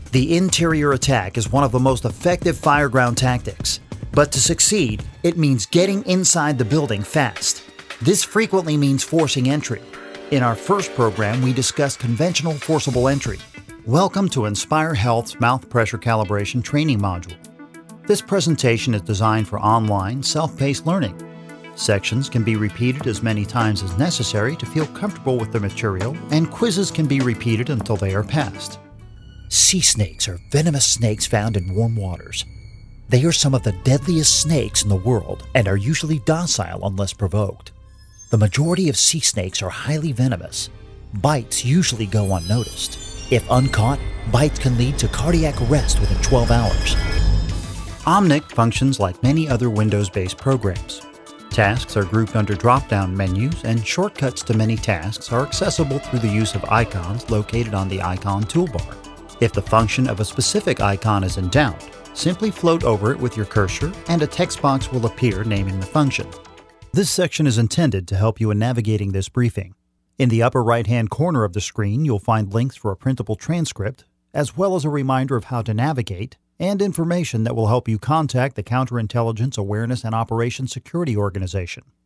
The interior attack is one of the most effective fireground tactics, but to succeed, it means getting inside the building fast. This frequently means forcing entry. In our first program, we discussed conventional forcible entry. Welcome to Inspire Health's mouth pressure calibration training module. This presentation is designed for online, self-paced learning. Sections can be repeated as many times as necessary to feel comfortable with the material, and quizzes can be repeated until they are passed. Sea snakes are venomous snakes found in warm waters. They are some of the deadliest snakes in the world and are usually docile unless provoked. The majority of sea snakes are highly venomous. Bites usually go unnoticed. If uncaught, bites can lead to cardiac arrest within 12 hours. Omnic functions like many other Windows-based programs. Tasks are grouped under drop-down menus, and shortcuts to many tasks are accessible through the use of icons located on the icon toolbar. If the function of a specific icon is in doubt, simply float over it with your cursor and a text box will appear naming the function. This section is intended to help you in navigating this briefing. In the upper right-hand corner of the screen, you'll find links for a printable transcript, as well as a reminder of how to navigate, and information that will help you contact the Counterintelligence Awareness and Operations Security Organization.